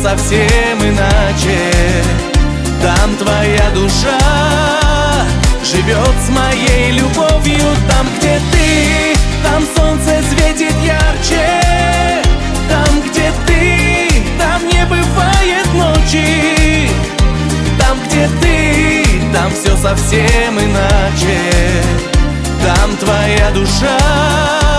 совсем иначе. Там твоя душа живет с моей любовью. Там, где ты, там солнце светит ярче. Там, где ты, там не бывает ночи. Там, где ты, там все совсем иначе. Там твоя душа